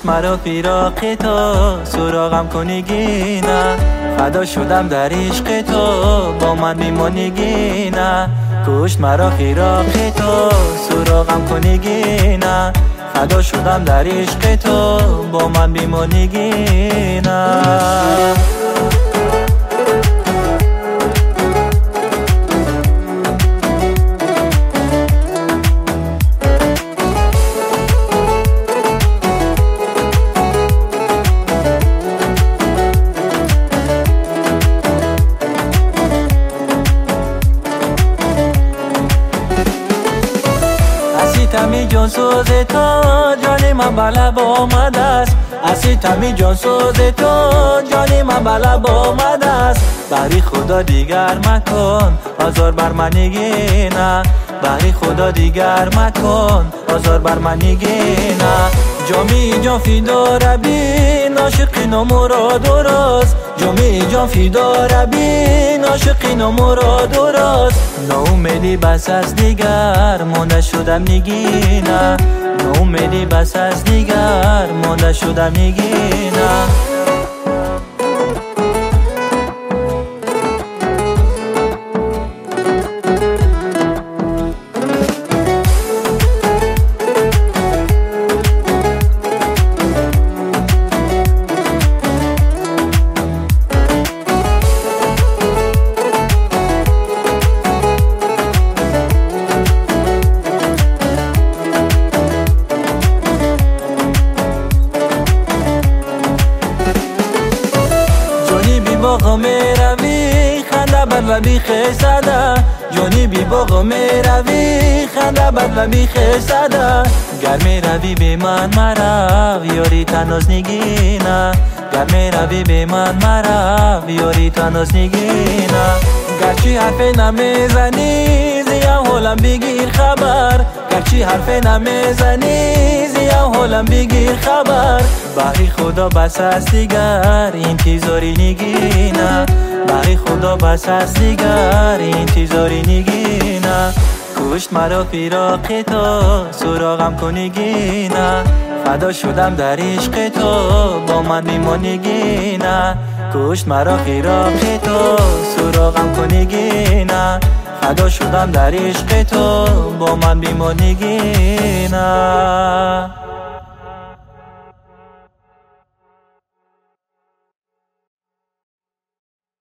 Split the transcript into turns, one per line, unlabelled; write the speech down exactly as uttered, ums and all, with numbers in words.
مرا فراق تو، سراغم کنیگی نه. فدا شدم در عشق تو، با من میمانیگی نه. کشت مرا فراق تو، سراغم کنیگی نه. فدا شدم در عشق تو، با من میمانیگی نه. تمی جان سوز تو، جان من بلب آمده است. اسی تمی جان سوز تو، جان من بلب آمده است. بری خدا دیگر مکن، آزار بر من نگینه. بری خدا دیگر مکن، آزار بر من نگینه. جامی جان فیدا ربی، ناشقین و مراد و راست. جامی جان فیدا ربی، ناشقین و مراد و راست. ناامیدی بس از دیگر مانده شدم نگینه. ناامیدی بس از دیگر مانده شدم نگینه. باغ میروی خنده بر لبی خیسده. جانی بی باغ میروی خنده بر لبی خیسده. گر میروی به من مرو، یاری تناز نگینه. گر میروی به من مرو، یاری تناز نگینه. گرچی حرفی نمیزنی، زیان حالم بگیر خبر. گرچی حرفی نمیزنی، زیان حالم بگیر خبر. بری خدا بس است دیگر انتظاری نگینه. بری خدا بس است دیگر انتظاری نگینه. کشت مرا فراق تو، سراغم کنیگینه. فدا شدم در عشق تو، با من میمانیگینه. کشت مرا فراق تو، سراغم کنیگینه. فدا شدم در عشق تو، با من میمانیگینه.